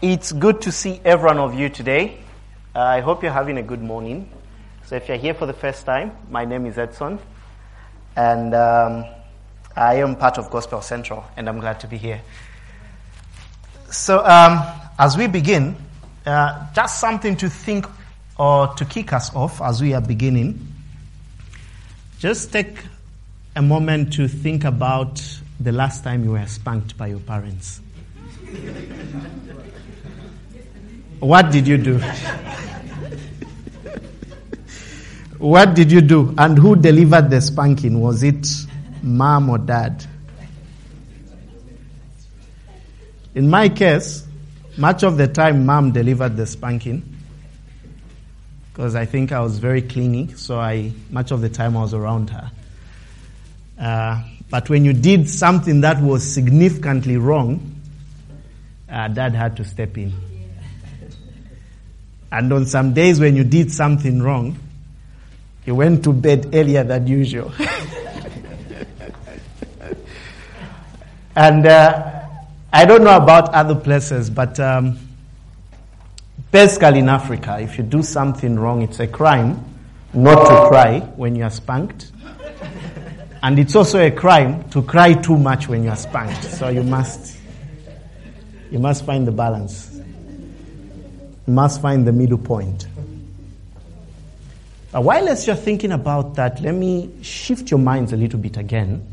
It's good to see every one of you today. I hope you're having a good morning. So if you're here for the first time, my name is Edson, and I am part of Gospel Central, and I'm glad to be here. So as we begin, just something to think or to kick us off as we are beginning. Just take a moment to think about the last time you were spanked by your parents. What did you do? What did you do? And who delivered the spanking? Was it mom or dad? In my case, much of the time mom delivered the spanking because I think I was very clingy, so much of the time I was around her. But when you did something that was significantly wrong, dad had to step in. And on some days when you did something wrong, you went to bed earlier than usual. And I don't know about other places, but basically in Africa, if you do something wrong, it's a crime not to cry when you are spanked. And it's also a crime to cry too much when you are spanked. So you must find the balance. You must find the middle point. But while as you're thinking about that, let me shift your minds a little bit again.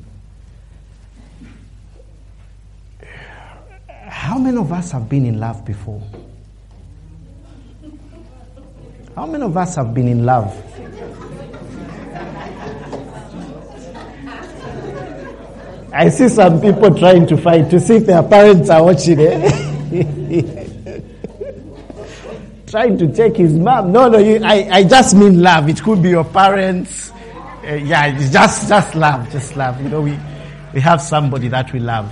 How many of us have been in love before? How many of us have been in love? I see some people trying to fight to see if their parents are watching it. Trying to take his mom. No, I just mean love. It could be your parents. It's just love. Just love. You know, we have somebody that we love.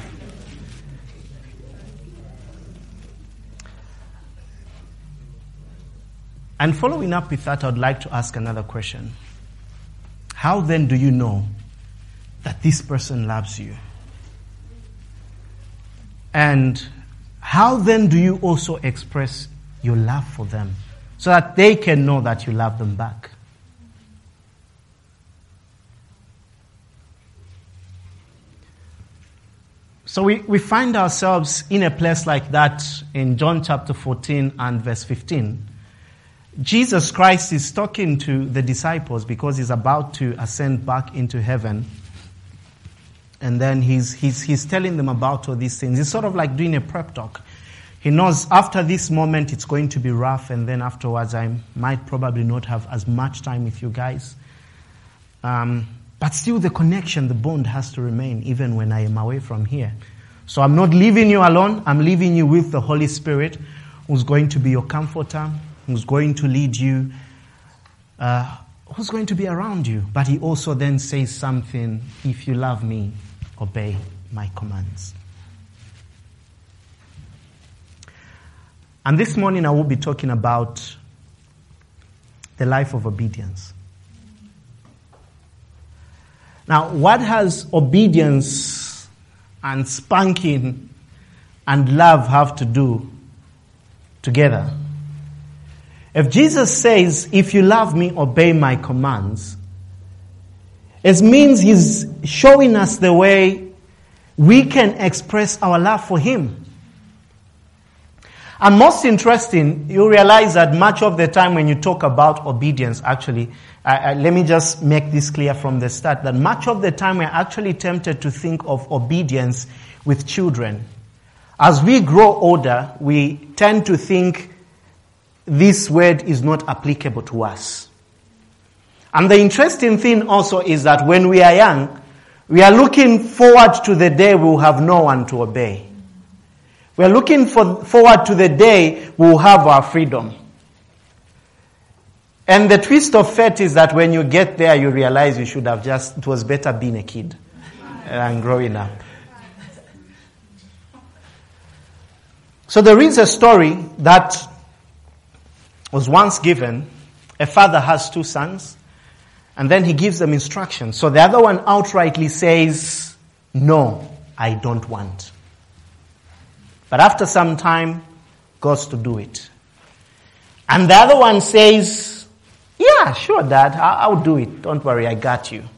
And following up with that, I would like to ask another question. How then do you know that this person loves you? And how then do you also express your love for them so that they can know that you love them back? So we find ourselves in a place like that in John chapter 14 and verse 15. Jesus Christ is talking to the disciples because he's about to ascend back into heaven. And then he's telling them about all these things. He's sort of like doing a prep talk. He knows after this moment it's going to be rough, and then afterwards I might probably not have as much time with you guys. But still the connection, the bond has to remain even when I am away from here. So I'm not leaving you alone. I'm leaving you with the Holy Spirit, who's going to be your comforter, who's going to lead you, who's going to be around you. But he also then says something: if you love me, obey my commands. And this morning I will be talking about the life of obedience. Now, what has obedience and spanking and love have to do together? If Jesus says, if you love me, obey my commands, it means he's showing us the way we can express our love for him. And most interesting, you realize that much of the time when you talk about obedience, actually, let me just make this clear from the start, that much of the time we're actually tempted to think of obedience with children. As we grow older, we tend to think this word is not applicable to us. And the interesting thing also is that when we are young, we are looking forward to the day we'll have no one to obey. We're looking forward to the day we'll have our freedom. And the twist of fate is that when you get there, you realize you should have it was better being a kid than growing up. So there is a story that was once given. A father has two sons, and then he gives them instructions. So the other one outrightly says, no, I don't want. But after some time, goes to do it. And the other one says, yeah, sure, Dad, I'll do it. Don't worry, I got you.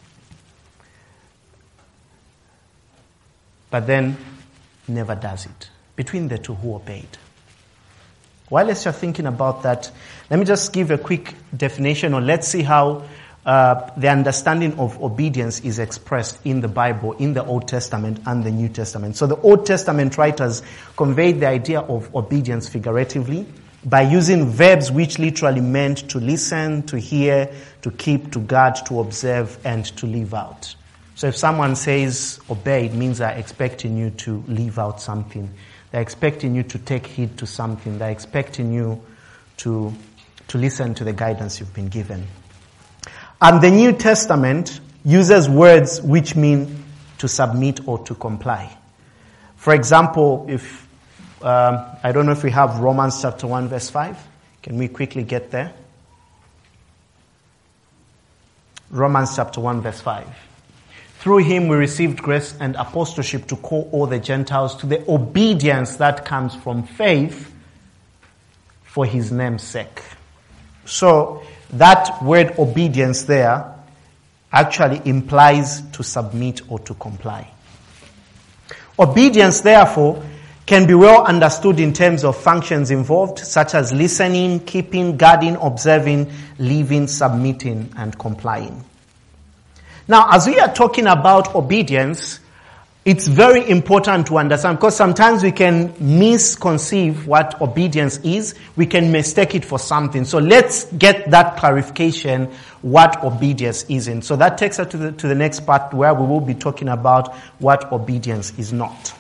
But then never does it. Between the two, who obeyed? While you're thinking about that, let me just give a quick definition, or let's see how the understanding of obedience is expressed in the Bible, in the Old Testament and the New Testament. So the Old Testament writers conveyed the idea of obedience figuratively by using verbs which literally meant to listen, to hear, to keep, to guard, to observe, and to live out. So if someone says obey, it means they're expecting you to live out something. They're expecting you to take heed to something. They're expecting you to listen to the guidance you've been given. And the New Testament uses words which mean to submit or to comply. For example, if I don't know if we have Romans chapter 1 verse 5. Can we quickly get there? Romans chapter 1 verse 5. Through him we received grace and apostleship to call all the Gentiles to the obedience that comes from faith for his name's sake. So that word obedience there actually implies to submit or to comply. Obedience, therefore, can be well understood in terms of functions involved, such as listening, keeping, guarding, observing, living, submitting, and complying. Now, as we are talking about obedience, it's very important to understand, because sometimes we can misconceive what obedience is. We can mistake it for something. So let's get that clarification, what obedience isn't. So that takes us to the next part, where we will be talking about what obedience is not.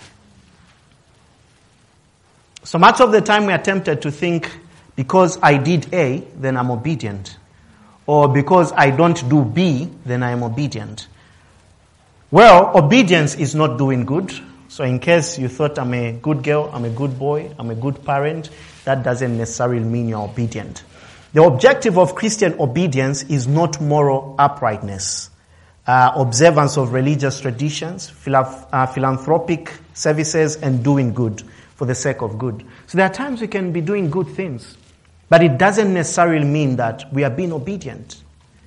So much of the time we are tempted to think, because I did A, then I'm obedient. Or because I don't do B, then I am obedient. Well, obedience is not doing good. So in case you thought I'm a good girl, I'm a good boy, I'm a good parent, that doesn't necessarily mean you're obedient. The objective of Christian obedience is not moral uprightness, observance of religious traditions, philanthropic services, and doing good for the sake of good. So there are times we can be doing good things, but it doesn't necessarily mean that we are being obedient.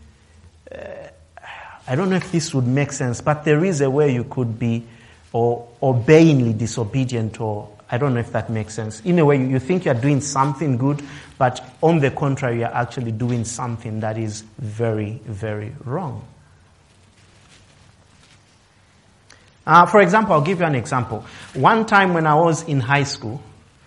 I don't know if this would make sense, but there is a way you could be or obeyingly disobedient, or I don't know if that makes sense. In a way, you think you're doing something good, but on the contrary, you're actually doing something that is very, very wrong. For example, I'll give you an example. One time when I was in high school,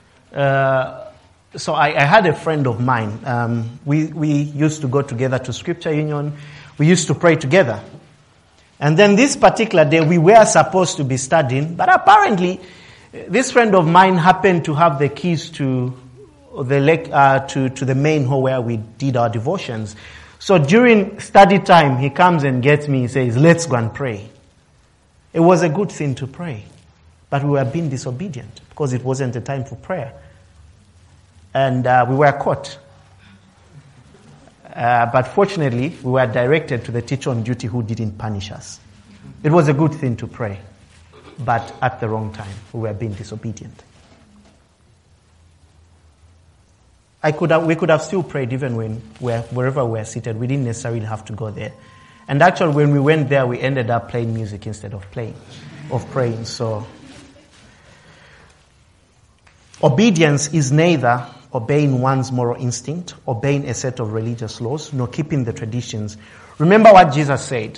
so I had a friend of mine. We used to go together to Scripture Union. We used to pray together. And then this particular day, we were supposed to be studying, but apparently, this friend of mine happened to have the keys to the main hall where we did our devotions. So during study time, he comes and gets me. He says, "Let's go and pray." It was a good thing to pray, but we were being disobedient because it wasn't a time for prayer. And we were caught. But fortunately, we were directed to the teacher on duty who didn't punish us. It was a good thing to pray, but at the wrong time. We were being disobedient. We could have still prayed even when wherever we were seated. We didn't necessarily have to go there. And actually, when we went there, we ended up playing music instead of praying. So, obedience is neither obeying one's moral instinct, obeying a set of religious laws, nor keeping the traditions. Remember what Jesus said.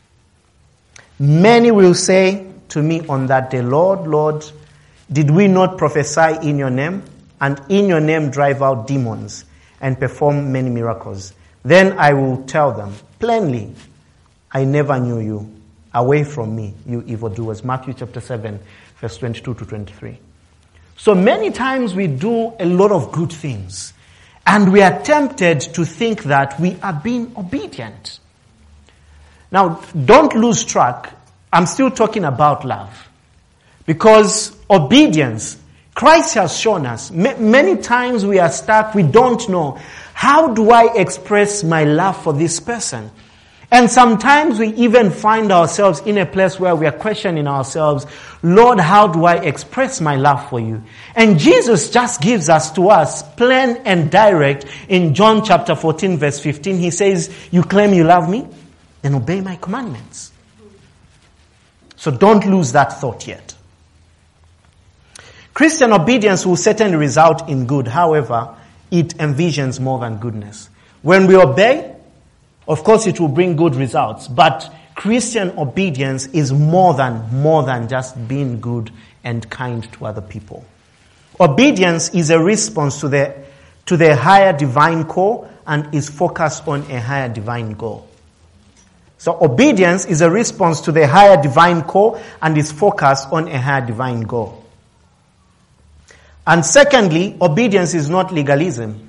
"Many will say to me on that day, 'Lord, Lord, did we not prophesy in your name, and in your name drive out demons, and perform many miracles?' Then I will tell them plainly, 'I never knew you. Away from me, you evildoers.'" Matthew chapter 7, verse 22 to 23. So many times we do a lot of good things, and we are tempted to think that we are being obedient. Now, don't lose track. I'm still talking about love. Because obedience, Christ has shown us, many times we are stuck, we don't know, how do I express my love for this person? And sometimes we even find ourselves in a place where we are questioning ourselves, Lord, how do I express my love for you? And Jesus just gives us to us plain and direct in John chapter 14 verse 15. He says, you claim you love me? Then obey my commandments. So don't lose that thought yet. Christian obedience will certainly result in good. However, it envisions more than goodness. When we obey, of course, it will bring good results, but Christian obedience is more than just being good and kind to other people. Obedience is a response to the higher divine call and is focused on a higher divine goal. So obedience is a response to the higher divine call and is focused on a higher divine goal. And secondly, obedience is not legalism.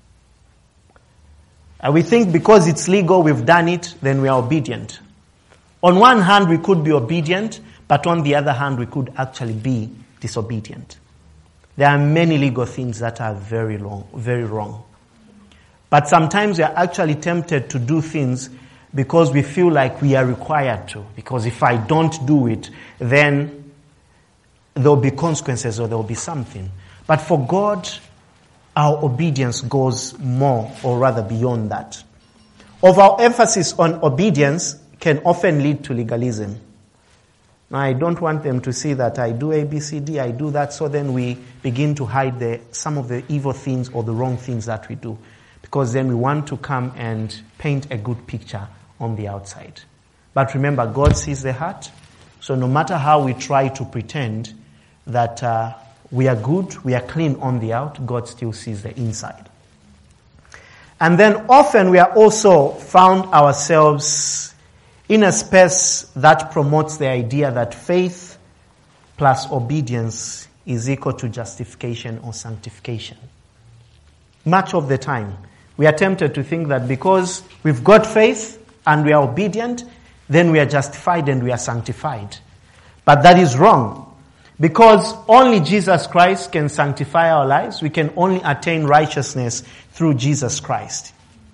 We think because it's legal, we've done it, then we are obedient. On one hand, we could be obedient, but on the other hand, we could actually be disobedient. There are many legal things that are very wrong. But sometimes we are actually tempted to do things because we feel like we are required to. Because if I don't do it, then there will be consequences or there will be something. But for God, our obedience goes more, or rather beyond that. Our emphasis on obedience can often lead to legalism. Now, I don't want them to see that I do A, B, C, D, I do that, so then we begin to hide some of the evil things or the wrong things that we do. Because then we want to come and paint a good picture on the outside. But remember, God sees the heart. So no matter how we try to pretend that we are good, we are clean on the out, God still sees the inside. And then often we are also found ourselves in a space that promotes the idea that faith plus obedience is equal to justification or sanctification. Much of the time, we are tempted to think that because we've got faith and we are obedient, then we are justified and we are sanctified. But that is wrong. Because only Jesus Christ can sanctify our lives. We can only attain righteousness through Jesus Christ.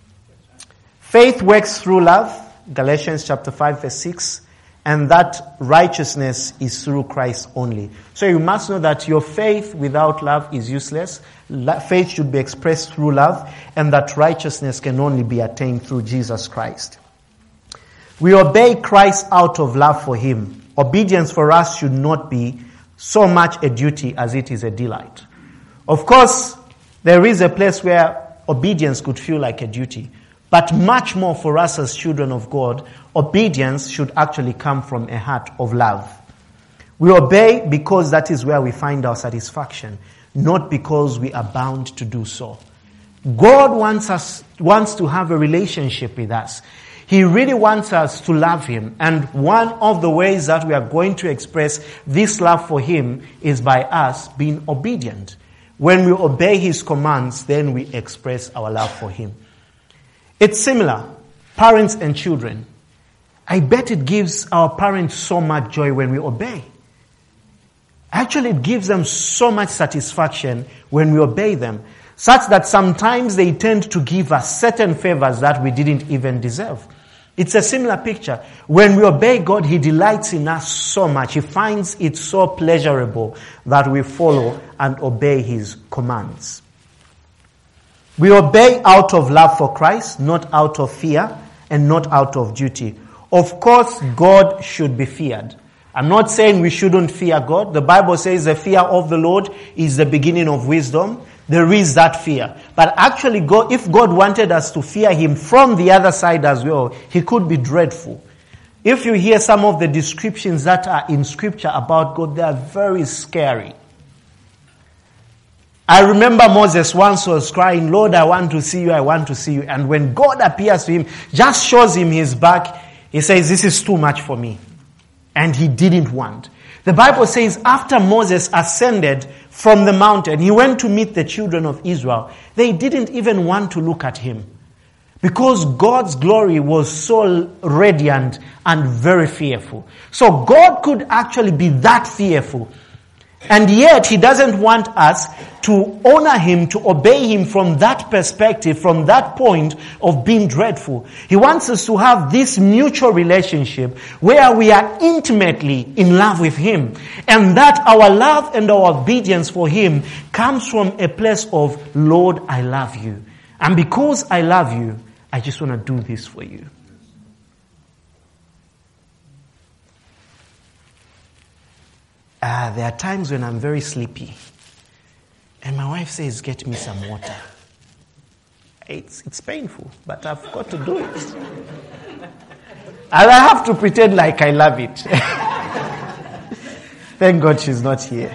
Faith works through love, Galatians chapter 5 verse 6, and that righteousness is through Christ only. So you must know that your faith without love is useless. Faith should be expressed through love, and that righteousness can only be attained through Jesus Christ. We obey Christ out of love for Him. Obedience for us should not be so much a duty as it is a delight. Of course, there is a place where obedience could feel like a duty. But much more for us as children of God, obedience should actually come from a heart of love. We obey because that is where we find our satisfaction, not because we are bound to do so. God wants to have a relationship with us. He really wants us to love Him. And one of the ways that we are going to express this love for Him is by us being obedient. When we obey His commands, then we express our love for Him. It's similar. Parents and children. I bet it gives our parents so much joy when we obey. Actually, it gives them so much satisfaction when we obey them, such that sometimes they tend to give us certain favors that we didn't even deserve. It's a similar picture. When we obey God, He delights in us so much. He finds it so pleasurable that we follow and obey His commands. We obey out of love for Christ, not out of fear and not out of duty. Of course, God should be feared. I'm not saying we shouldn't fear God. The Bible says the fear of the Lord is the beginning of wisdom. There is that fear. But actually, if God wanted us to fear Him from the other side as well, He could be dreadful. If you hear some of the descriptions that are in Scripture about God, they are very scary. I remember Moses once was crying, Lord, I want to see you, I want to see you. And when God appears to him, just shows him his back, he says, this is too much for me. And he didn't want. The Bible says after Moses ascended from the mountain, he went to meet the children of Israel. They didn't even want to look at him because God's glory was so radiant and very fearful. So God could actually be that fearful And yet he doesn't want us to honor him, to obey him from that perspective, from that point of being dreadful. He wants us to have this mutual relationship where we are intimately in love with him. And that our love and our obedience for him comes from a place of, Lord, I love you. And because I love you, I just want to do this for you. There are times when I'm very sleepy. And my wife says, get me some water. It's painful, but I've got to do it. And I have to pretend like I love it. Thank God she's not here.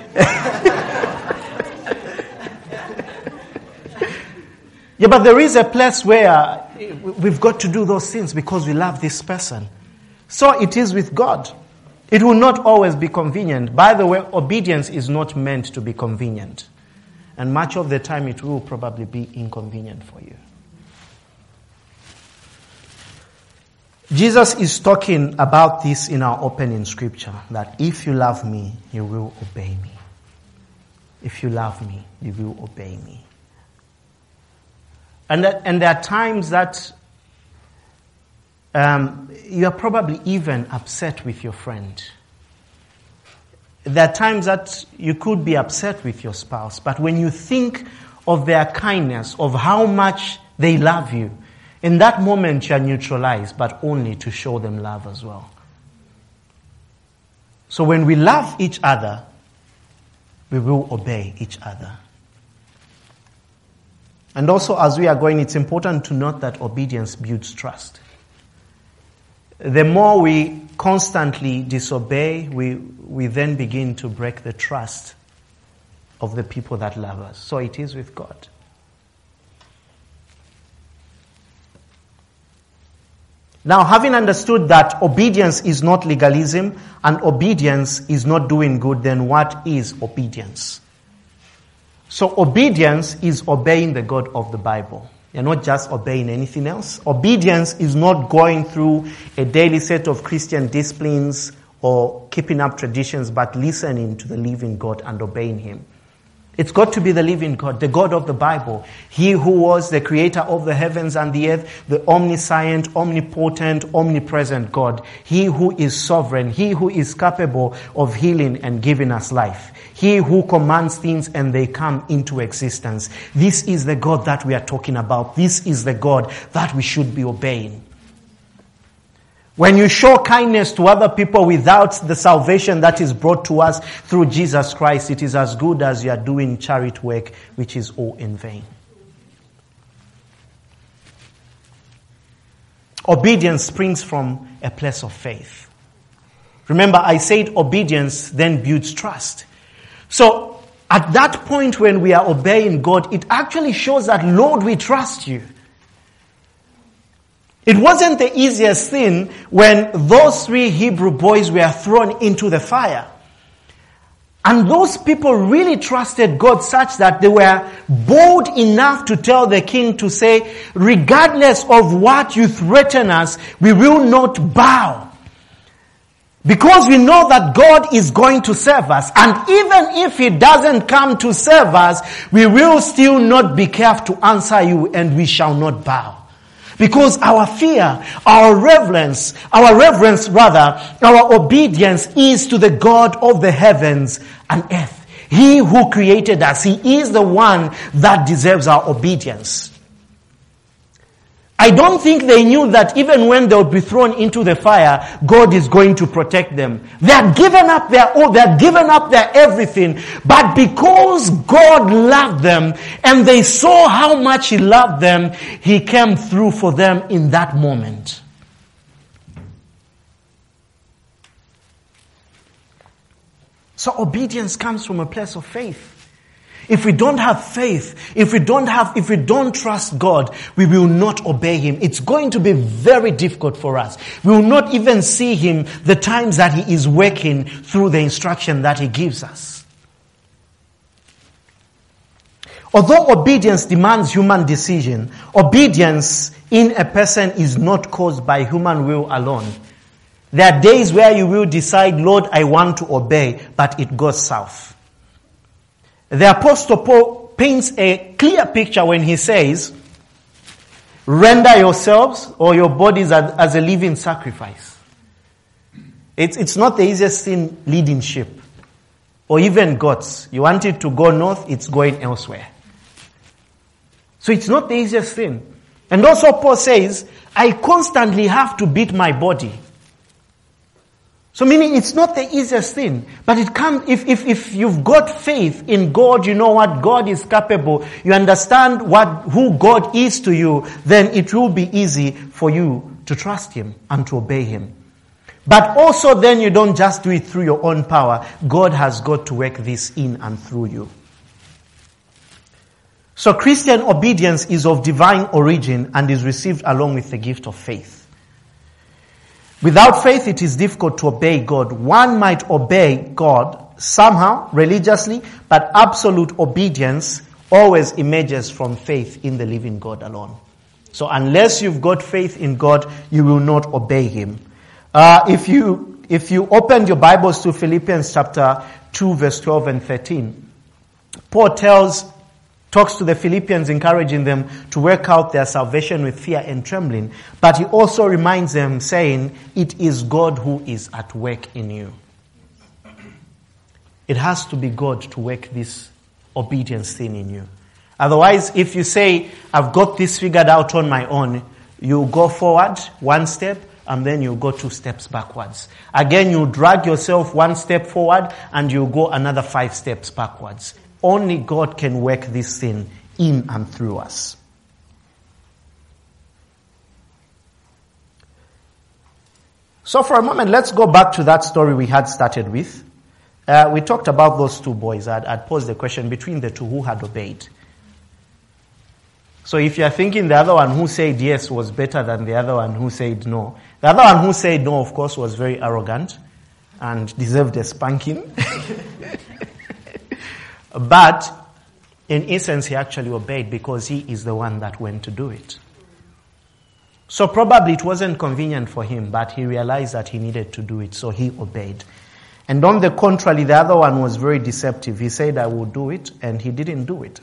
Yeah, but there is a place where we've got to do those things because we love this person. So it is with God. It will not always be convenient. By the way, obedience is not meant to be convenient. And much of the time it will probably be inconvenient for you. Jesus is talking about this in our opening scripture, that if you love me, you will obey me. If you love me, you will obey me. And there are times that you are probably even upset with your friend. There are times that you could be upset with your spouse, but when you think of their kindness, of how much they love you, in that moment you are neutralized, but only to show them love as well. So when we love each other, we will obey each other. And also, as we are going, it's important to note that obedience builds trust. The more we constantly disobey, we then begin to break the trust of the people that love us. So it is with God. Now, having understood that obedience is not legalism and obedience is not doing good, then what is obedience? So obedience is obeying the God of the Bible. You're not just obeying anything else. Obedience is not going through a daily set of Christian disciplines or keeping up traditions, but listening to the living God and obeying him. It's got to be the living God, the God of the Bible. He who was the creator of the heavens and the earth, the omniscient, omnipotent, omnipresent God. He who is sovereign, he who is capable of healing and giving us life. He who commands things and they come into existence. This is the God that we are talking about. This is the God that we should be obeying. When you show kindness to other people without the salvation that is brought to us through Jesus Christ, it is as good as you are doing charity work, which is all in vain. Obedience springs from a place of faith. Remember, I said obedience then builds trust. So, at that point when we are obeying God, it actually shows that, Lord, we trust you. It wasn't the easiest thing when those 3 Hebrew boys were thrown into the fire. And those people really trusted God such that they were bold enough to tell the king to say, regardless of what you threaten us, we will not bow. Because we know that God is going to save us. And even if he doesn't come to save us, we will still not be careful to answer you and we shall not bow. Because our fear, our reverence, our obedience is to the God of the heavens and earth. He who created us, he is the one that deserves our obedience. I don't think they knew that even when they would be thrown into the fire, God is going to protect them. They had given up their all, they had given up their everything, but because God loved them and they saw how much he loved them, he came through for them in that moment. So obedience comes from a place of faith. If we don't have faith, if we don't trust God, we will not obey him. It's going to be very difficult for us. We will not even see him the times that he is working through the instruction that he gives us. Although obedience demands human decision, obedience in a person is not caused by human will alone. There are days where you will decide, Lord, I want to obey, but it goes south. The Apostle Paul paints a clear picture when he says, render yourselves or your bodies as a living sacrifice. It's not the easiest thing leading sheep or even goats. You want it to go north, it's going elsewhere. So it's not the easiest thing. And also Paul says, I constantly have to beat my body. So meaning it's not the easiest thing, but it comes, if you've got faith in God, you know what God is capable, you understand who God is to you, then it will be easy for you to trust Him and to obey Him. But also then you don't just do it through your own power. God has got to work this in and through you. So Christian obedience is of divine origin and is received along with the gift of faith. Without faith, it is difficult to obey God. One might obey God somehow, religiously, but absolute obedience always emerges from faith in the living God alone. So unless you've got faith in God, you will not obey Him. If you open your Bibles to Philippians chapter 2, verse 12 and 13, Paul talks to the Philippians, encouraging them to work out their salvation with fear and trembling. But he also reminds them, saying, it is God who is at work in you. It has to be God to work this obedience thing in you. Otherwise, if you say, I've got this figured out on my own, you go forward one step, and then you go 2 steps backwards. Again, you drag yourself 1 step forward, and you go another 5 steps backwards. Only God can work this thing in and through us. So for a moment, let's go back to that story we had started with. We talked about those 2 boys. I'd posed the question between the 2 who had obeyed. So if you're thinking the other one who said yes was better than the other one who said no, the other one who said no, of course, was very arrogant and deserved a spanking. But in essence, he actually obeyed because he is the one that went to do it. So probably it wasn't convenient for him, but he realized that he needed to do it, so he obeyed. And on the contrary, the other one was very deceptive. He said, I will do it, and he didn't do it.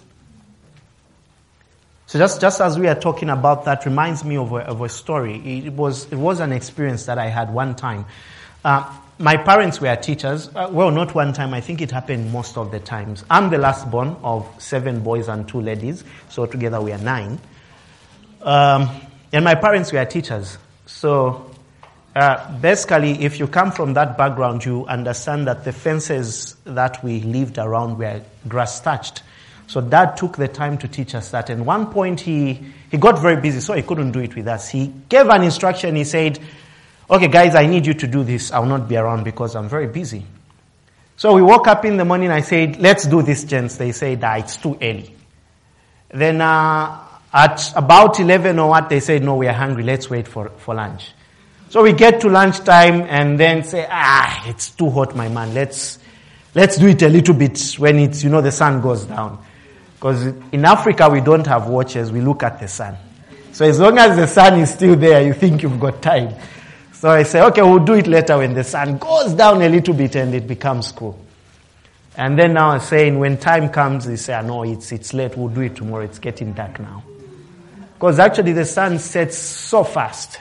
So just as we are talking about that, reminds me of a story. It was an experience that I had one time. My parents were teachers. Well, not one time. I think it happened most of the times. I'm the last born of 7 boys and 2 ladies. So together we are 9. And my parents were teachers. So basically, if you come from that background, you understand that the fences that we lived around were grass thatched. So Dad took the time to teach us that. And one point he got very busy, so he couldn't do it with us. He gave an instruction. He said, okay, guys, I need you to do this. I will not be around because I'm very busy. So we woke up in the morning. I said, let's do this, gents. They said, it's too early. Then at about 11 or what, they said, no, we are hungry. Let's wait for lunch. So we get to lunchtime and then say, it's too hot, my man. Let's do it a little bit when it's, the sun goes down. Because in Africa, we don't have watches. We look at the sun. So as long as the sun is still there, you think you've got time. So I say, okay, we'll do it later when the sun goes down a little bit and it becomes cool. And then now I'm saying when time comes, they say, no, it's late. We'll do it tomorrow. It's getting dark now. Because actually the sun sets so fast.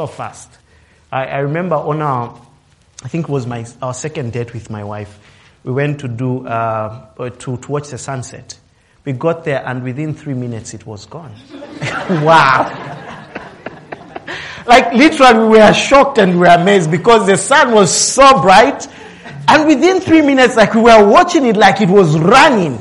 I remember on I think it was our second date with my wife. We went to to watch the sunset. We got there and within 3 minutes it was gone. Wow. Like literally we were shocked and we were amazed because the sun was so bright and within 3 minutes like we were watching it like it was running,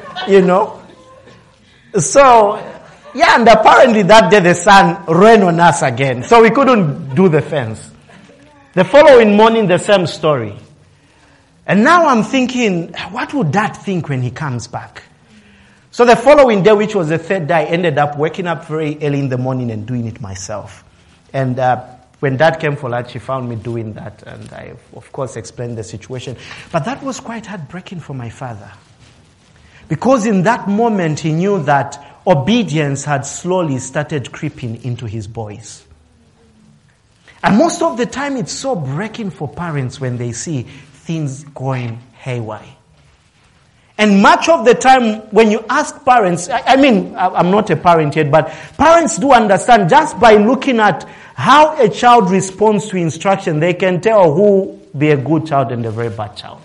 So, and apparently that day the sun ran on us again. So we couldn't do the fence. The following morning the same story. And now I'm thinking, what would Dad think when he comes back? So the following day, which was the 3rd day, I ended up waking up very early in the morning and doing it myself. And when Dad came for lunch, he found me doing that. And I, of course, explained the situation. But that was quite heartbreaking for my father. Because in that moment, he knew that obedience had slowly started creeping into his boys. And most of the time, it's so breaking for parents when they see things going haywire. And much of the time when you ask parents, I'm not a parent yet, but parents do understand just by looking at how a child responds to instruction, they can tell who be a good child and a very bad child.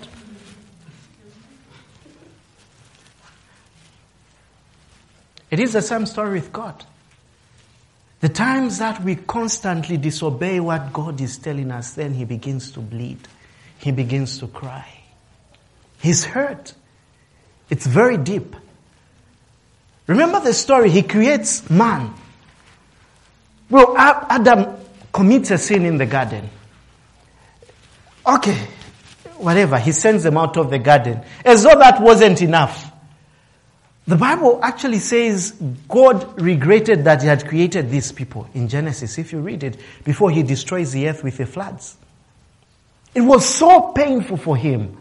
It is the same story with God. The times that we constantly disobey what God is telling us, then he begins to bleed. He begins to cry. He's hurt. It's very deep. Remember the story, he creates man. Well, Adam commits a sin in the garden. Okay, whatever, he sends them out of the garden. As though that wasn't enough. The Bible actually says God regretted that he had created these people in Genesis, if you read it, before he destroys the earth with the floods. It was so painful for him.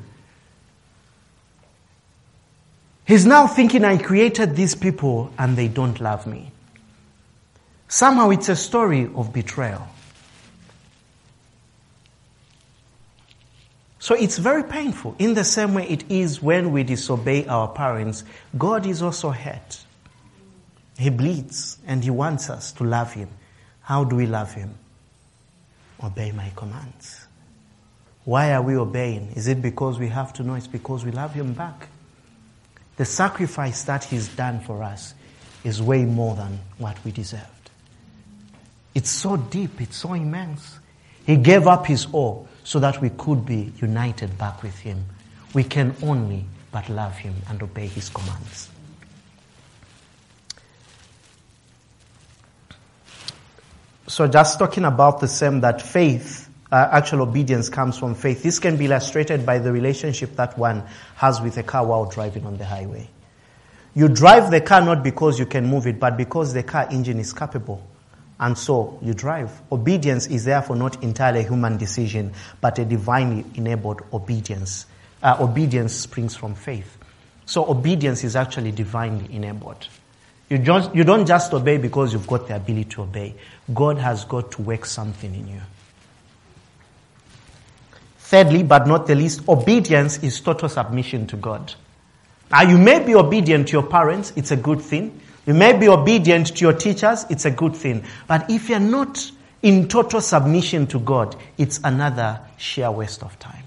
He's now thinking, I created these people and they don't love me. Somehow it's a story of betrayal. So it's very painful. In the same way it is when we disobey our parents, God is also hurt. He bleeds and he wants us to love him. How do we love him? Obey my commands. Why are we obeying? Is it because we have to know? It's because we love him back. The sacrifice that he's done for us is way more than what we deserved. It's so deep, it's so immense. He gave up his all so that we could be united back with him. We can only but love him and obey his commands. So just talking about the same, that faith, actual obedience comes from faith. This can be illustrated by the relationship that one has with a car while driving on the highway. You drive the car not because you can move it, but because the car engine is capable. And so you drive. Obedience is therefore not entirely a human decision, but a divinely enabled obedience. Obedience springs from faith. So obedience is actually divinely enabled. You don't just obey because you've got the ability to obey. God has got to work something in you. Thirdly, but not the least, obedience is total submission to God. Now, you may be obedient to your parents, it's a good thing. You may be obedient to your teachers, it's a good thing. But if you're not in total submission to God, it's another sheer waste of time.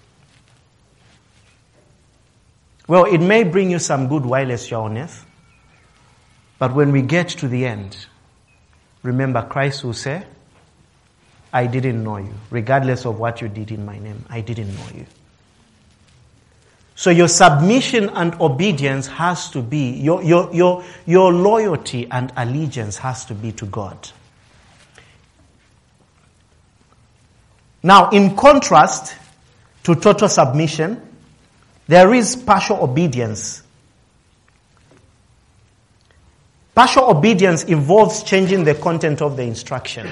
Well, it may bring you some good while as you're on earth. But when we get to the end, remember Christ will say, I didn't know you. Regardless of what you did in my name, I didn't know you. So your submission and obedience has to be, your loyalty and allegiance has to be to God. Now, in contrast to total submission, there is partial obedience. Partial obedience involves changing the content of the instruction.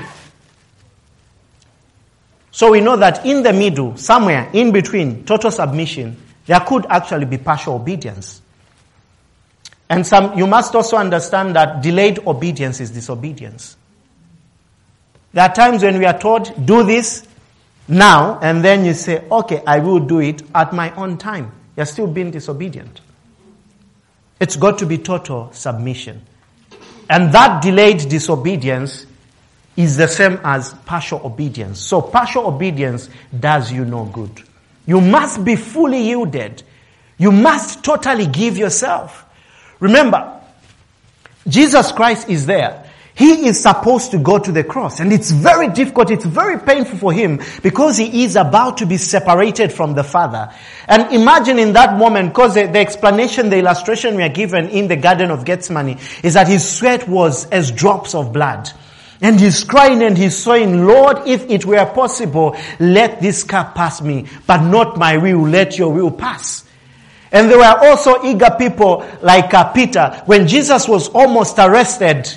So we know that in the middle, somewhere in between total submission, there could actually be partial obedience. And you must also understand that delayed obedience is disobedience. There are times when we are told, do this now, and then you say, okay, I will do it at my own time. You're still being disobedient. It's got to be total submission. And that delayed disobedience is the same as partial obedience. So partial obedience does you no good. You must be fully yielded. You must totally give yourself. Remember, Jesus Christ is there. He is supposed to go to the cross. And it's very difficult, it's very painful for him because he is about to be separated from the Father. And imagine in that moment, because the explanation, the illustration we are given in the Garden of Gethsemane is that his sweat was as drops of blood. And he's crying and he's saying, Lord, if it were possible, let this cup pass me, but not my will, let your will pass. And there were also eager people like Peter. When Jesus was almost arrested,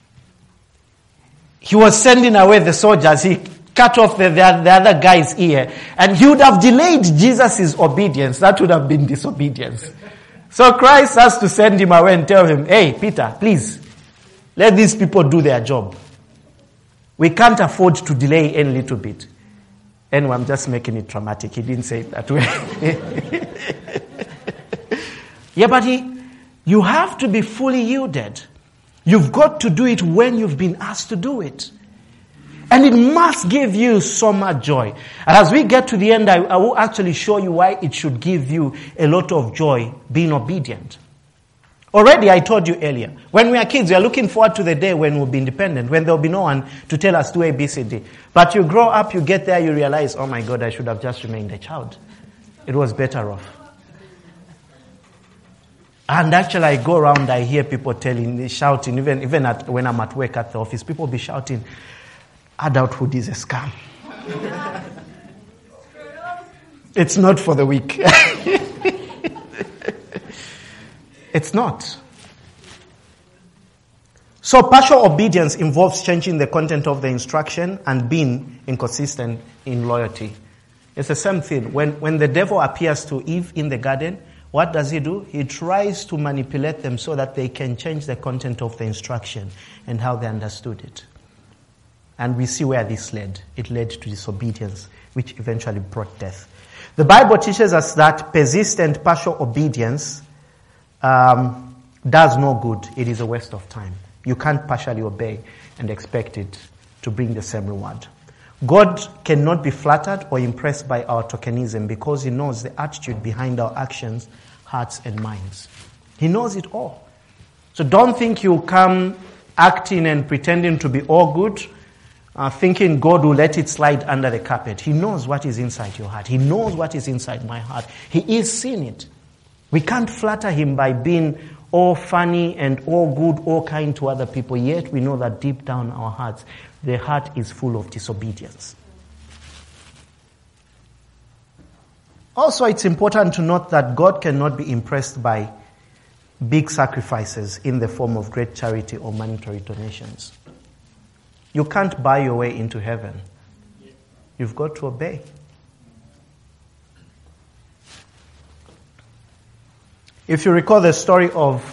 he was sending away the soldiers. He cut off the other guy's ear. And he would have delayed Jesus' obedience. That would have been disobedience. So Christ has to send him away and tell him, hey, Peter, please, let these people do their job. We can't afford to delay any little bit. Anyway, I'm just making it dramatic. He didn't say it that way. Yeah, but you have to be fully yielded. You've got to do it when you've been asked to do it. And it must give you so much joy. And as we get to the end, I will actually show you why it should give you a lot of joy being obedient. Already I told you earlier, when we are kids, we are looking forward to the day when we'll be independent, when there'll be no one to tell us do A, B, C, D. But you grow up, you get there, you realize, oh my God, I should have just remained a child. It was better off. And actually I go around, I hear people shouting, even when I'm at work at the office, people be shouting, adulthood is a scam. It's not for the weak. It's not. So partial obedience involves changing the content of the instruction and being inconsistent in loyalty. It's the same thing. When the devil appears to Eve in the garden, what does he do? He tries to manipulate them so that they can change the content of the instruction and how they understood it. And we see where this led. It led to disobedience, which eventually brought death. The Bible teaches us that persistent partial obedience does no good. It is a waste of time. You can't partially obey and expect it to bring the same reward. God cannot be flattered or impressed by our tokenism because he knows the attitude behind our actions, hearts, and minds. He knows it all. So don't think you come acting and pretending to be all good, thinking God will let it slide under the carpet. He knows what is inside your heart. He knows what is inside my heart. He is seeing it. We can't flatter him by being all funny and all good, all kind to other people, yet we know that deep down our hearts, the heart is full of disobedience. Also, it's important to note that God cannot be impressed by big sacrifices in the form of great charity or monetary donations. You can't buy your way into heaven. You've got to obey. If you recall the story of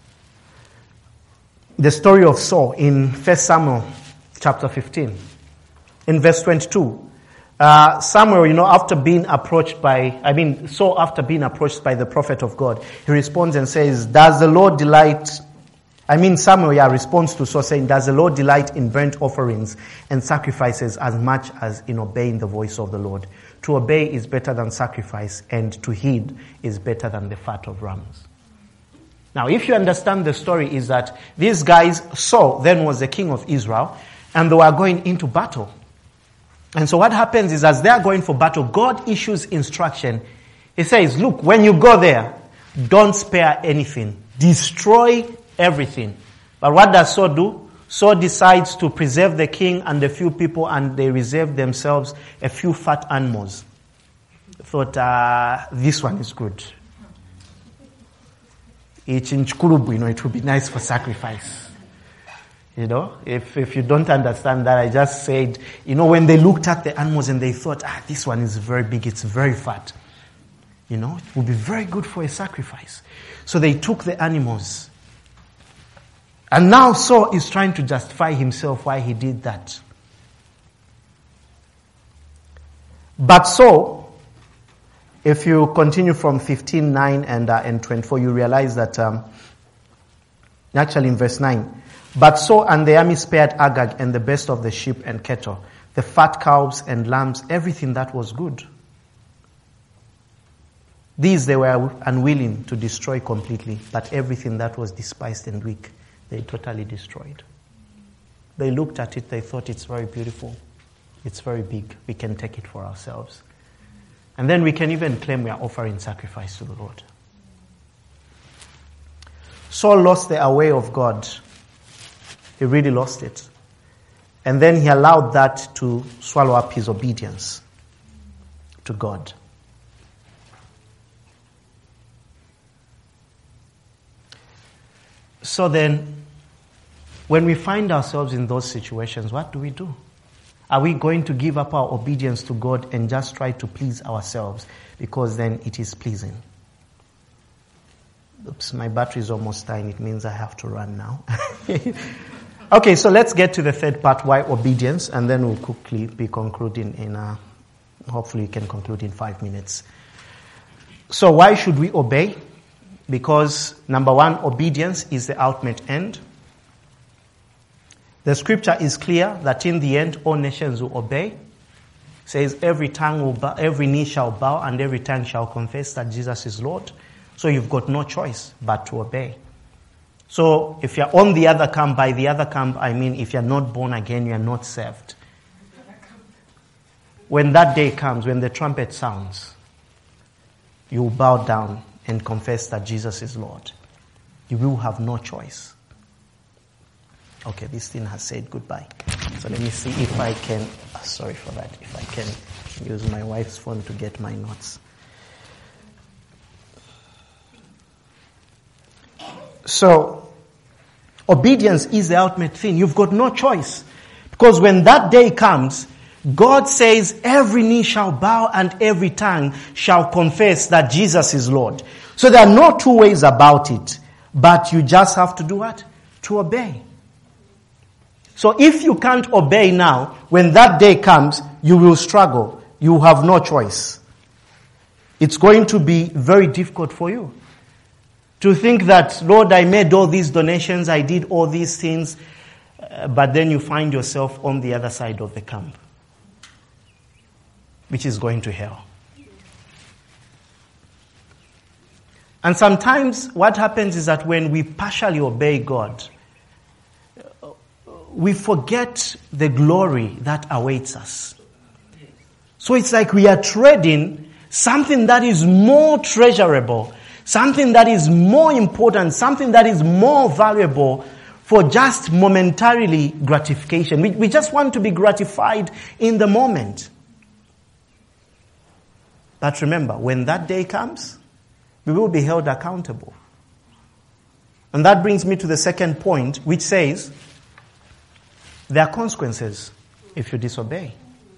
Saul in 1 Samuel chapter 15, in verse 22, Samuel, after being approached by the prophet of God, he responds and says, does the Lord delight, Samuel responds to Saul saying, does the Lord delight in burnt offerings and sacrifices as much as in obeying the voice of the Lord? To obey is better than sacrifice, and to heed is better than the fat of rams. Now, if you understand the story, is that these guys, Saul then was the king of Israel, and they were going into battle. And so what happens is, as they are going for battle, God issues instruction. He says, look, when you go there, don't spare anything. Destroy everything. But what does Saul do? Saul decides to preserve the king and a few people, and they reserve themselves a few fat animals. Thought, this one is good. It's in Chukurubu, it would be nice for sacrifice. If you don't understand that, I just said, when they looked at the animals and they thought, this one is very big, it's very fat. It would be very good for a sacrifice. So they took the animals. And now Saul is trying to justify himself why he did that. But Saul, if you continue from 15:9 and 24, you realize that, actually in verse 9, but Saul and the army spared Agag and the best of the sheep and cattle, the fat cows and lambs, everything that was good. These they were unwilling to destroy completely, but everything that was despised and weak, they totally destroyed. They looked at it, they thought it's very beautiful. It's very big. We can take it for ourselves. And then we can even claim we are offering sacrifice to the Lord. Saul lost the way of God. He really lost it. And then he allowed that to swallow up his obedience to God. So then, when we find ourselves in those situations, what do? Are we going to give up our obedience to God and just try to please ourselves because then it is pleasing? Oops, my battery is almost dying. It means I have to run now. Okay, so let's get to the third part, why obedience, and then we'll quickly be concluding hopefully we can conclude in 5 minutes. So why should we obey? Because, number one, obedience is the ultimate end. The scripture is clear that in the end, all nations will obey. It says every tongue will bow, every knee shall bow, and every tongue shall confess that Jesus is Lord. So you've got no choice but to obey. So if you're on the other camp, by the other camp, I mean if you're not born again, you're not saved. When that day comes, when the trumpet sounds, you will bow down and confess that Jesus is Lord. You will have no choice. Okay, this thing has said goodbye. So let me see if I can, sorry for that, if I can use my wife's phone to get my notes. So, obedience is the ultimate thing. You've got no choice. Because when that day comes, God says every knee shall bow and every tongue shall confess that Jesus is Lord. So there are no two ways about it. But you just have to do what? To obey. So if you can't obey now, when that day comes, you will struggle. You have no choice. It's going to be very difficult for you. To think that, Lord, I made all these donations, I did all these things, but then you find yourself on the other side of the camp, which is going to hell. And sometimes what happens is that when we partially obey God, we forget the glory that awaits us. So it's like we are trading something that is more treasurable, something that is more important, something that is more valuable for just momentarily gratification. We just want to be gratified in the moment. But remember, when that day comes, we will be held accountable. And that brings me to the second point, which says, there are consequences if you disobey.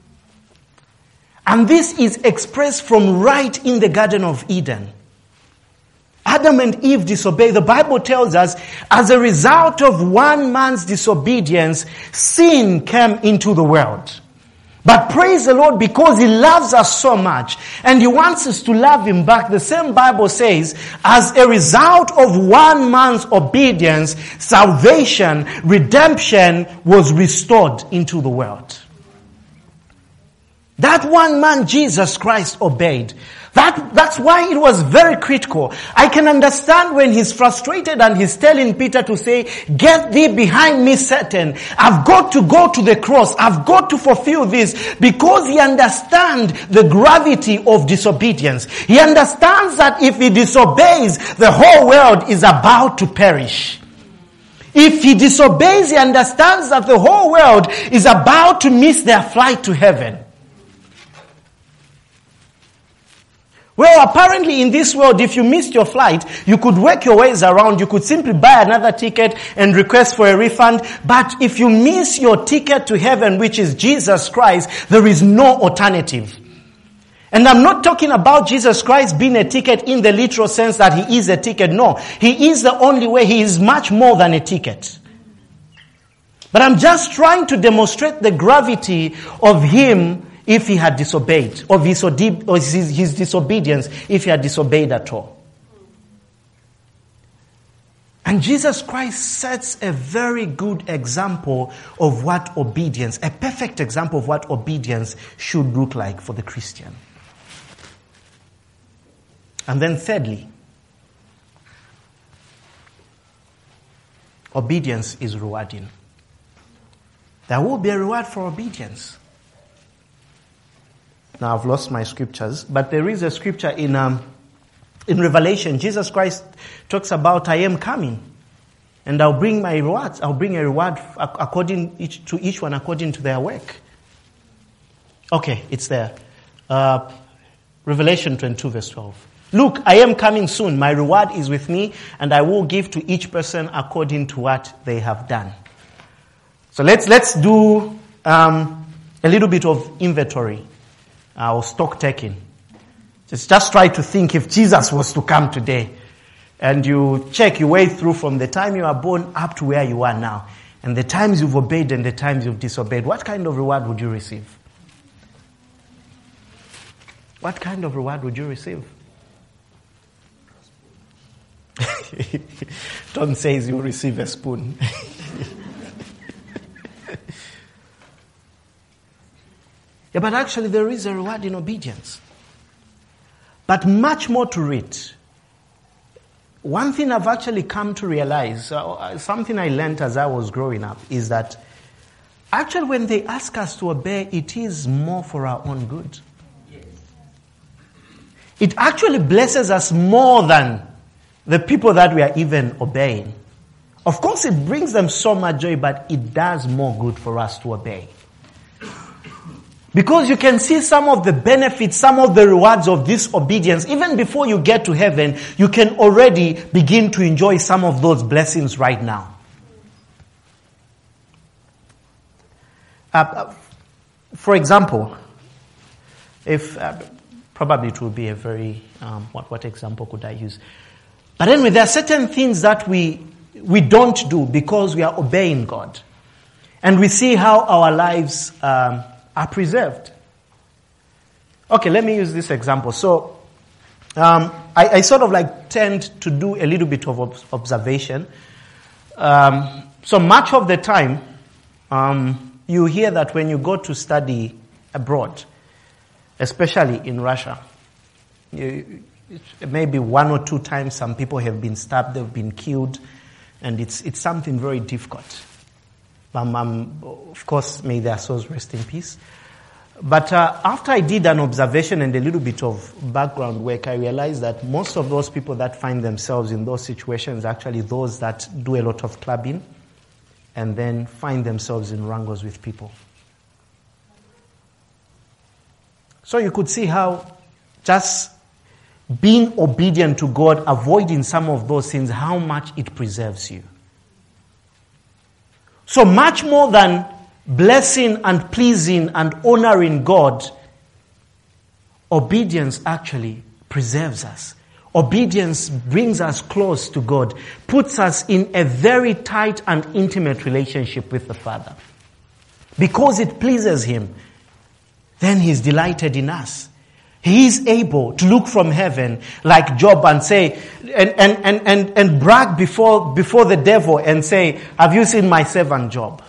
And this is expressed from right in the Garden of Eden. Adam and Eve disobeyed. The Bible tells us, as a result of one man's disobedience, sin came into the world. But praise the Lord, because He loves us so much and He wants us to love Him back. The same Bible says, as a result of one man's obedience, salvation, redemption was restored into the world. That one man, Jesus Christ, obeyed. That's why it was very critical. I can understand when he's frustrated and he's telling Peter to say, get thee behind me, Satan. I've got to go to the cross. I've got to fulfill this, because he understands the gravity of disobedience. He understands that if he disobeys, the whole world is about to perish. If he disobeys, he understands that the whole world is about to miss their flight to heaven. Well, apparently in this world, if you missed your flight, you could work your ways around. You could simply buy another ticket and request for a refund. But if you miss your ticket to heaven, which is Jesus Christ, there is no alternative. And I'm not talking about Jesus Christ being a ticket in the literal sense that He is a ticket. No, He is the only way. He is much more than a ticket. But I'm just trying to demonstrate the gravity of Him if He had disobeyed, or his disobedience if He had disobeyed at all. And Jesus Christ sets a very good example of what obedience, a perfect example of what obedience should look like for the Christian. And then thirdly, obedience is rewarding. There will be a reward for obedience. Now I've lost my scriptures, but there is a scripture in Revelation. Jesus Christ talks about, I am coming, and I'll bring my rewards. I'll bring a reward to each one according to their work. Okay, it's there. Revelation 22 verse 12. Look, I am coming soon. My reward is with me, and I will give to each person according to what they have done. So let's do a little bit of inventory. Or stock taking. Just try to think, if Jesus was to come today, and you check your way through from the time you are born up to where you are now, and the times you've obeyed and the times you've disobeyed, what kind of reward would you receive? What kind of reward would you receive? Tom says you'll receive a spoon. Yeah, but actually there is a reward in obedience. But much more to it. One thing I've actually come to realize, something I learned as I was growing up, is that actually when they ask us to obey, it is more for our own good. Yes. It actually blesses us more than the people that we are even obeying. Of course, it brings them so much joy, but it does more good for us to obey. Because you can see some of the benefits, some of the rewards of this obedience. Even before you get to heaven, you can already begin to enjoy some of those blessings right now. For example, if probably it will be a very what example could I use? But anyway, there are certain things that we don't do because we are obeying God, and we see how our lives are preserved. Okay, let me use this example. So, I sort of like tend to do a little bit of observation. So much of the time, you hear that when you go to study abroad, especially in Russia, maybe 1 or 2 times some people have been stabbed, they've been killed, and it's something very difficult. Of course, may their souls rest in peace. But after I did an observation and a little bit of background work, I realized that most of those people that find themselves in those situations are actually those that do a lot of clubbing and then find themselves in wrangles with people. So you could see how just being obedient to God, avoiding some of those things, how much it preserves you. So much more than blessing and pleasing and honoring God, obedience actually preserves us. Obedience brings us close to God, puts us in a very tight and intimate relationship with the Father. Because it pleases Him, then He's delighted in us. He is able to look from heaven like Job and say, and brag before the devil and say, have you seen my servant Job?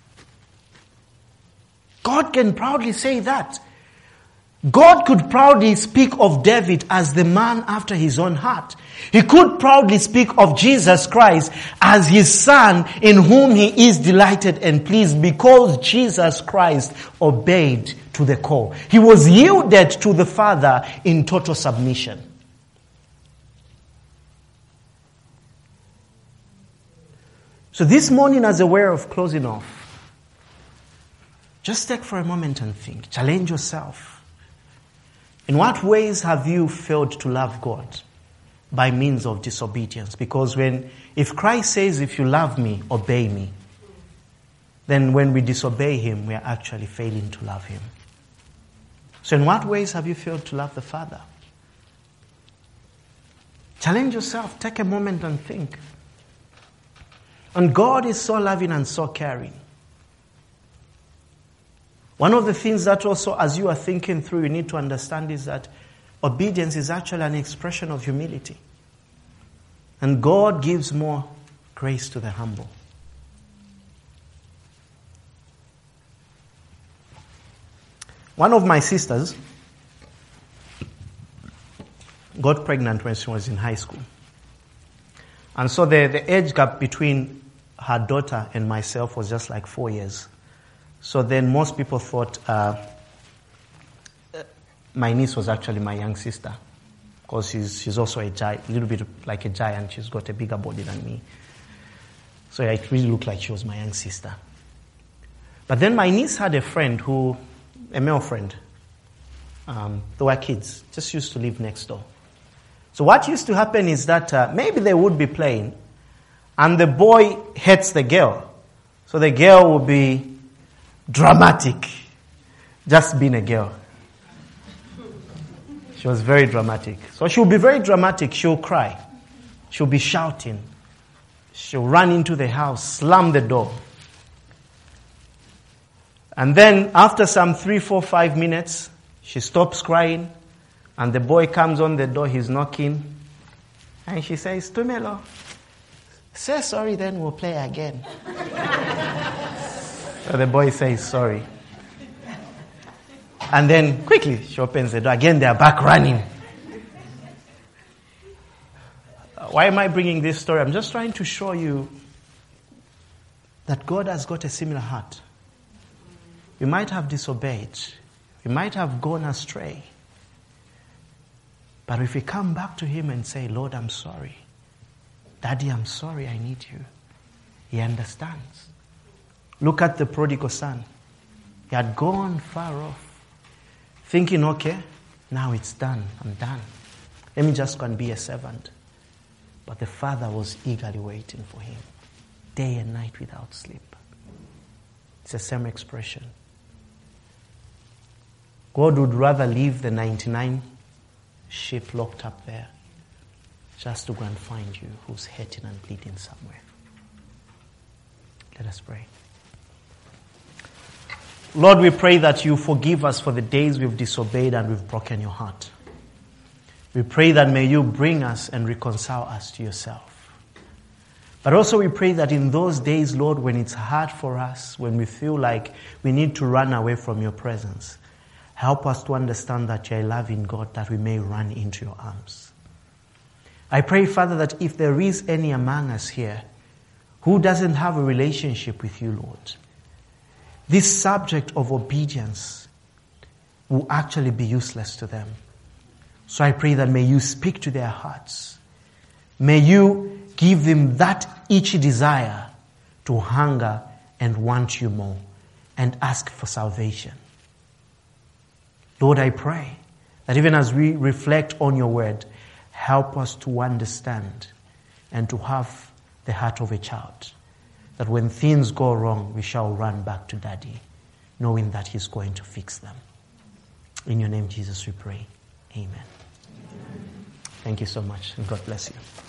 God can proudly say that. God could proudly speak of David as the man after his own heart. He could proudly speak of Jesus Christ as his son in whom he is delighted and pleased because Jesus Christ obeyed to the core. He was yielded to the Father in total submission. So this morning, as a way of closing off, just take for a moment and think. Challenge yourself. In what ways have you failed to love God? By means of disobedience. Because if Christ says, if you love me, obey me, then when we disobey Him, we are actually failing to love Him. So in what ways have you failed to love the Father? Challenge yourself. Take a moment and think. And God is so loving and so caring. One of the things that also, as you are thinking through, you need to understand is that obedience is actually an expression of humility. And God gives more grace to the humble. One of my sisters got pregnant when she was in high school. And so the age gap between her daughter and myself was just like 4 years. So then most people thought my niece was actually my young sister, because she's also a little bit like a giant. She's got a bigger body than me. So it really looked like she was my young sister. But then my niece had a male friend. They were kids, just used to live next door. So what used to happen is that maybe they would be playing, and the boy hates the girl. So the girl would be dramatic, just being a girl. She was very dramatic. So she'll be very dramatic. She'll cry. She'll be shouting. She'll run into the house, slam the door. And then after some 3, 4, 5 minutes, she stops crying, and the boy comes on the door, he's knocking. And she says, Tumelo, say sorry, then we'll play again. So the boy says sorry. And then quickly she opens the door. Again, they are back running. Why am I bringing this story? I'm just trying to show you that God has got a similar heart. We might have disobeyed. We might have gone astray. But if we come back to Him and say, Lord, I'm sorry. Daddy, I'm sorry, I need you. He understands. Look at the prodigal son. He had gone far off, thinking, okay, now it's done. I'm done. Let me just go and be a servant. But the father was eagerly waiting for him, day and night without sleep. It's the same expression. God would rather leave the 99 sheep locked up there just to go and find you who's hurting and bleeding somewhere. Let us pray. Lord, we pray that you forgive us for the days we've disobeyed and we've broken your heart. We pray that may you bring us and reconcile us to yourself. But also we pray that in those days, Lord, when it's hard for us, when we feel like we need to run away from your presence, help us to understand that you're a loving God, that we may run into your arms. I pray, Father, that if there is any among us here who doesn't have a relationship with you, Lord, this subject of obedience will actually be useless to them. So I pray that may you speak to their hearts. May you give them that itchy desire to hunger and want you more and ask for salvation. Lord, I pray that even as we reflect on your word, help us to understand and to have the heart of a child. That when things go wrong, we shall run back to Daddy, knowing that he's going to fix them. In your name, Jesus, we pray. Amen. Thank you so much, and God bless you.